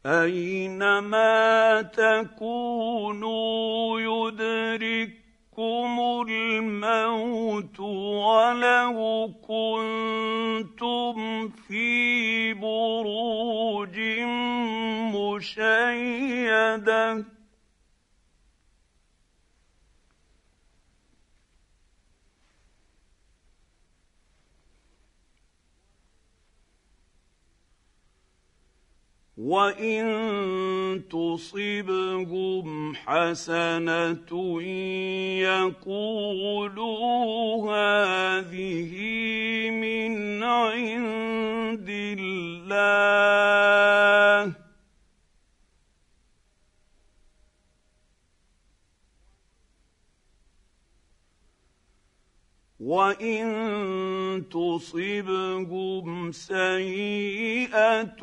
أينما تكونوا يدرككم الموت ولو كنتم في بروج مشيدة وَإِن تُصِبْهُمْ حَسَنَةٌ يَقُولُوا هَٰذِهِ مِنْ عِندِ اللَّهِ وَإِن تُصِبْهُمْ سَيِّئَةٌ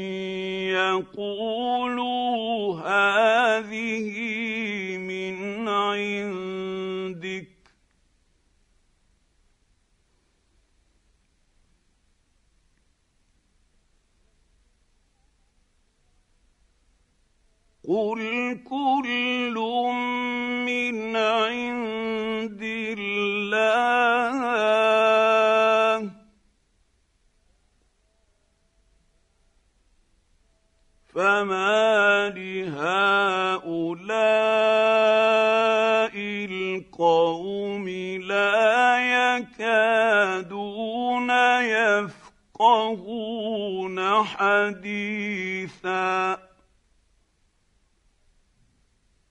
يَقُولُوا هَٰذِهِ مِنْ عِندِكَ قُلْ كُلٌّ مِّنْ عِندِ اللَّهِ فَمَالِ هَٰؤُلَاءِ الْقَوْمِ لَا يَكَادُونَ يَفْقَهُونَ حَدِيثًا